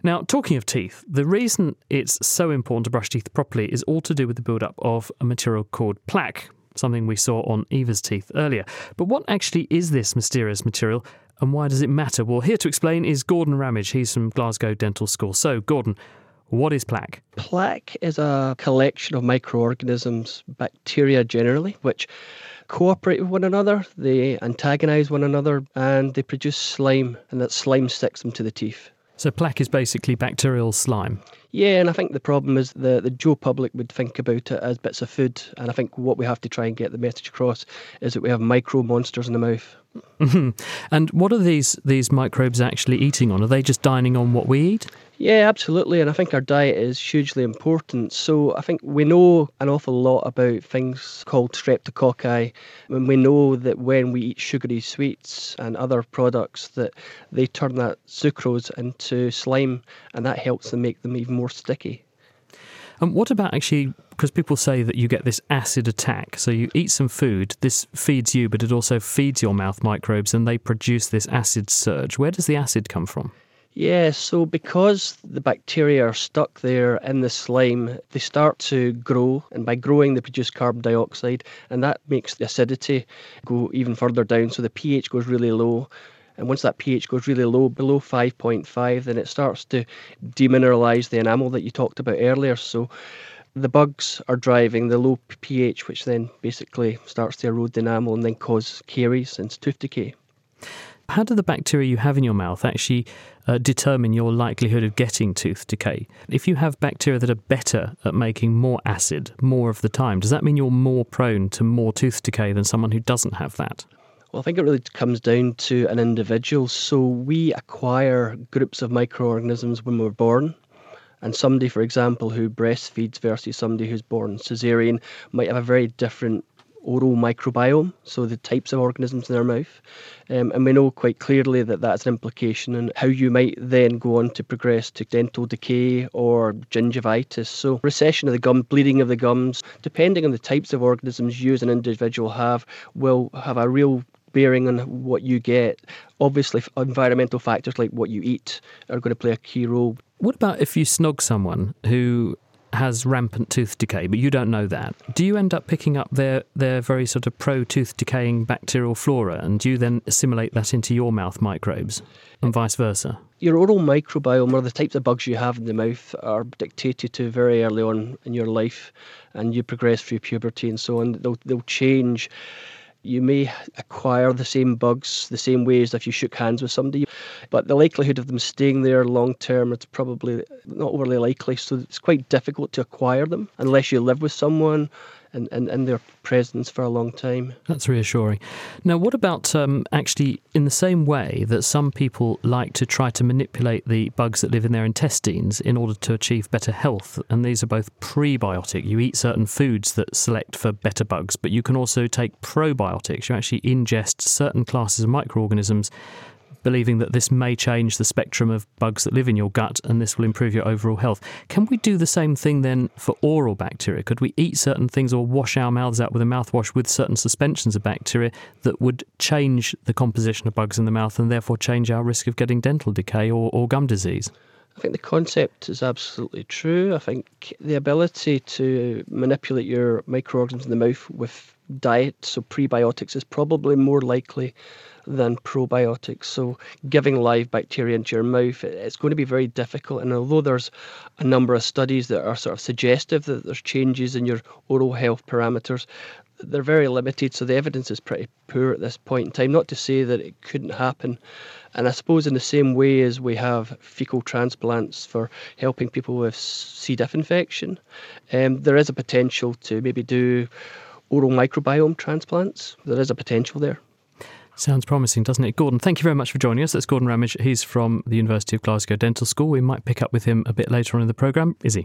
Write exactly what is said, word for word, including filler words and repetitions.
Now, talking of teeth, the reason it's so important to brush teeth properly is all to do with the build-up of a material called plaque, something we saw on Eva's teeth earlier. But what actually is this mysterious material, and why does it matter? Well, here to explain is Gordon Ramage. He's from Glasgow Dental School. So, Gordon, what is plaque? Plaque is a collection of microorganisms, bacteria generally, which cooperate with one another, they antagonise one another, and they produce slime, and that slime sticks them to the teeth. So plaque is basically bacterial slime? Yeah, and I think the problem is the, the Joe public would think about it as bits of food, and I think what we have to try and get the message across is that we have micro monsters in the mouth. Mm-hmm. And what are these, these microbes actually eating on? Are they just dining on what we eat? Yeah, absolutely, and I think our diet is hugely important. So I think we know an awful lot about things called streptococci, and we know that when we eat sugary sweets and other products that they turn that sucrose into slime, and that helps them make them even more sticky. And what about actually, because people say that you get this acid attack, so you eat some food, this feeds you, but it also feeds your mouth microbes and they produce this acid surge. Where does the acid come from? Yeah, so because the bacteria are stuck there in the slime, they start to grow, and by growing they produce carbon dioxide, and that makes the acidity go even further down, so the pH goes really low. And once that pH goes really low, below five point five, then it starts to demineralise the enamel that you talked about earlier. So the bugs are driving the low pH, which then basically starts to erode the enamel and then cause caries and tooth decay. How do the bacteria you have in your mouth actually uh, determine your likelihood of getting tooth decay? If you have bacteria that are better at making more acid more of the time, does that mean you're more prone to more tooth decay than someone who doesn't have that? Well, I think it really comes down to an individual. So we acquire groups of microorganisms when we're born. And somebody, for example, who breastfeeds versus somebody who's born caesarean might have a very different oral microbiome, so the types of organisms in their mouth. Um, and we know quite clearly that that's an implication in how you might then go on to progress to dental decay or gingivitis. So recession of the gum, bleeding of the gums, depending on the types of organisms you as an individual have, will have a real bearing on what you get. Obviously, environmental factors like what you eat are going to play a key role. What about if you snog someone who has rampant tooth decay, but you don't know that? Do you end up picking up their, their very sort of pro-tooth decaying bacterial flora, and do you then assimilate that into your mouth microbes, and vice versa? Your oral microbiome, or the types of bugs you have in the mouth, are dictated to very early on in your life, and you progress through puberty and so on. They'll, they'll change. You may acquire the same bugs the same way as if you shook hands with somebody, but the likelihood of them staying there long term, it's probably not overly likely, so it's quite difficult to acquire them unless you live with someone and in their presence for a long time. That's reassuring. Now, what about um, actually in the same way that some people like to try to manipulate the bugs that live in their intestines in order to achieve better health, and these are both prebiotic. You eat certain foods that select for better bugs, but you can also take probiotics. You actually ingest certain classes of microorganisms, believing that this may change the spectrum of bugs that live in your gut and this will improve your overall health. Can we do the same thing then for oral bacteria? Could we eat certain things or wash our mouths out with a mouthwash with certain suspensions of bacteria that would change the composition of bugs in the mouth and therefore change our risk of getting dental decay or, or gum disease? I think the concept is absolutely true. I think the ability to manipulate your microorganisms in the mouth with diet, so prebiotics, is probably more likely than probiotics. So giving live bacteria into your mouth, it's going to be very difficult. And although there's a number of studies that are sort of suggestive that there's changes in your oral health parameters, they're very limited. So the evidence is pretty poor at this point in time. Not to say that it couldn't happen. And I suppose in the same way as we have fecal transplants for helping people with C. diff infection, um, there is a potential to maybe do oral microbiome transplants. There is a potential there. Sounds promising, doesn't it? Gordon, thank you very much for joining us. That's Gordon Ramage. He's from the University of Glasgow Dental School. We might pick up with him a bit later on in the programme. Is he?